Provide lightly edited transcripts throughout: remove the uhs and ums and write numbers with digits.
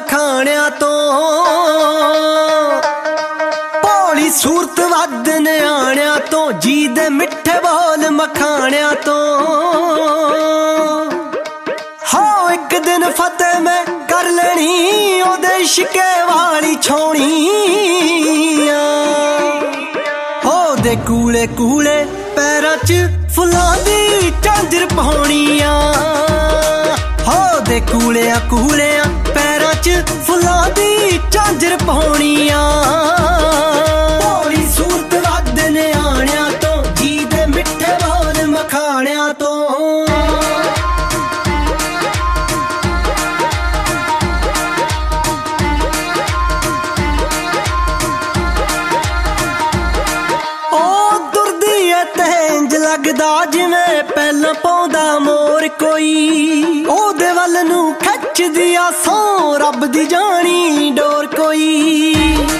ਮਖਾਣਿਆਂ ਤੋਂ, ਭੋਲੀ ਸੂਰਤ ਵੱਧ ਨਿਆਣਿਆਂ ਤੋਂ, ਜੀ ਦੇ ਮਿੱਠੇ ਬੋਲ ਮਖਾਣਿਆਂ ਤੋਂ। ਹੋ ਇੱਕ ਦਿਨ ਫਤਿਹ ਮੈਂ ਕਰ ਲੈਣੀ ਉਹਦੇ ਇਸ਼ਕੇ ਵਾਲੀ ਛਾਉਣੀਆਂ। ਉਹਦੇ ਕੂਲੇ ਕੂਲੇ ਪੈਰਾਂ 'ਚ ਫੁੱਲਾਂ ਦੀ ਝਾਂਜਰ ਪਾਉਣੀਆਂ। ਉਹਦੇ ਕੂਲਿਆਂ ਕੂਲਿਆਂ ਪੈਰਾਂ 'ਚ ਫੁੱਲਾਂ ਦੀ ਝਾਂਜਰ ਪਾਉਣੀਆਂ। ਭੋਲੀ ਸੂਰਤ ਵੱਧ ਨਿਆਣਿਆਂ ਤੋਂ, ਜੀ ਦੇ ਮਿੱਠੇ ਬੋਲ ਮਖਾਣਿਆਂ ਤੋਂ। ਲੱਗਦਾ ਜਿਵੇਂ ਪਹਿਲਾਂ ਪਾਉਂਦਾ ਮੋਰ ਕੋਈ, ਉਹਦੇ ਵੱਲ ਨੂੰ ਖਿੱਚਦੀ ਆ ਸੌ ਰੱਬ ਦੀ ਜਾਣੀ ਡੋਰ ਕੋਈ।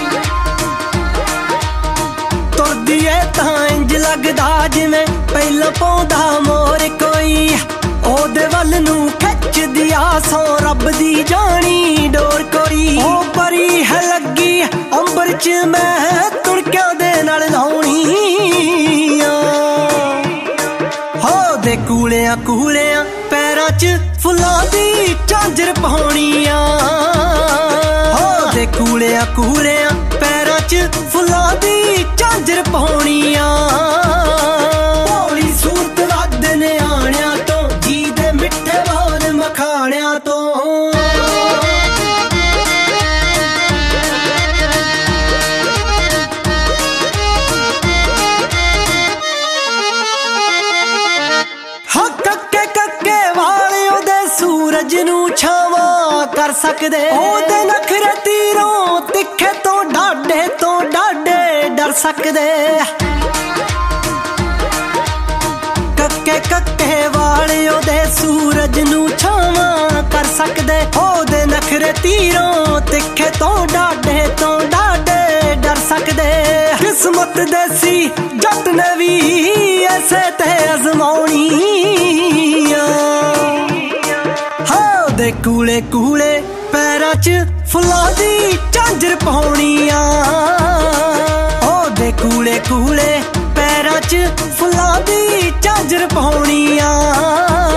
ਤੁਰਦੀ ਏ ਤਾਂ ਇੰਜ ਲੱਗਦਾ ਜਿਵੇਂ ਪਹਿਲਾਂ ਪਾਉਂਦਾ ਮੋਰ ਕੋਈ, ਉਹਦੇ ਵੱਲ ਨੂੰ ਖਿੱਚਦੀ ਆ ਸੌ ਰੱਬ ਦੀ ਜਾਣੀ ਡੋਰ ਕੋਈ। ਉਹ ਪਰੀ ਹੈ ਲੱਗੀ ਅੰਬਰ 'ਚ ਮੈਂ ਤੁੜਕਿਆਂ ਦੇ ਨਾਲ ਲਾਉਣੀ। ਉਹਦੇ ਕੂਲਿਆਂ ਕੂਲਿਆਂ ਪੈਰਾਂ 'ਚ ਫੁੱਲਾਂ ਦੀ ਝਾਂਜਰ ਪਾਉਣੀਆਂ। ਉਹਦੇ ਕੂਲਿਆਂ ਕੂਲਿਆਂ ਪੈਰਾਂ 'ਚ ਫੁੱਲਾਂ ਦੀ ਝਾਂਜਰ ਪਾਉਣੀਆਂ। ਭੋਲੀ ਸੂਰਤ ਵੱਧ ਨਿਆਣਿਆਂ ਤੋਂ, ਜੀ ਦੇ ਮਿੱਠੇ ਬੋਲ ਮਖਾਣਿਆਂ ਤੋਂ। ਜਿਹਨੂੰ ਛਾਵਾਂ ਕਰ ਸਕਦੇ, ਉਹਦੇ ਨਖਰੇ ਤੀਰੋਂ ਤਿੱਖੇ ਤੋਂ ਡਾਢੇ ਡਰ ਸਕਦੇ। ਕੱਕੇ ਕੱਕੇ ਵਾਲੇ ਉਹਦੇ ਸੂਰਜ ਨੂੰ ਛਾਵਾਂ ਕਰ ਸਕਦੇ, ਉਹਦੇ ਨਖਰੇ ਤੀਰੋਂ ਤਿੱਖੇ ਤੋਂ ਡਾਢੇ ਡਰ ਸਕਦੇ। ਕਿਸਮਤ ਦੇਸੀ ਜੱਟ ਨੇ ਵੀ ਐਸੇ ਤੇ ਅਜ਼ਮਾਉਣੀ। ਉਹਦੇ ਕੂਲੇ ਕੂਲੇ ਪੈਰਾਂ 'ਚ ਫੁੱਲਾਂ ਦੀ ਝਾਂਜਰ ਪਾਉਣੀਆਂ। ਉਹਦੇ ਕੂਲੇ ਕੂਲੇ ਪੈਰਾਂ 'ਚ ਫੁੱਲਾਂ ਦੀ ਝਾਂਜਰ ਪਾਉਣੀਆਂ।